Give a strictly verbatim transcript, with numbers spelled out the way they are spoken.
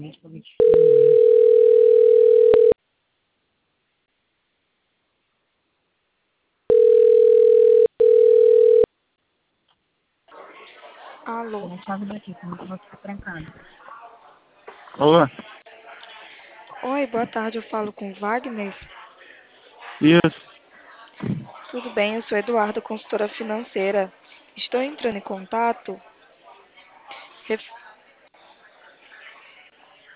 Alô? Tem a chave daqui, como que eu vou ficar trancado. Alô? Oi, boa tarde, eu falo com o Wagner. Isso. Tudo bem, eu sou Eduardo, consultora financeira. Estou entrando em contato ref-